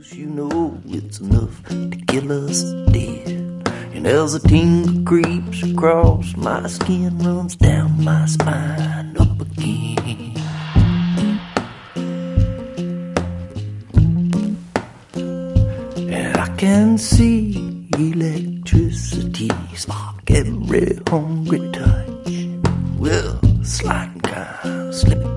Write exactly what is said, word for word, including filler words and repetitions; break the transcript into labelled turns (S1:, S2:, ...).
S1: you know it's enough to kill us dead. And as a tingle creeps across my skin, runs down my spine up again. And I can see electricity spark every hungry touch. Well, sliding kind of slipping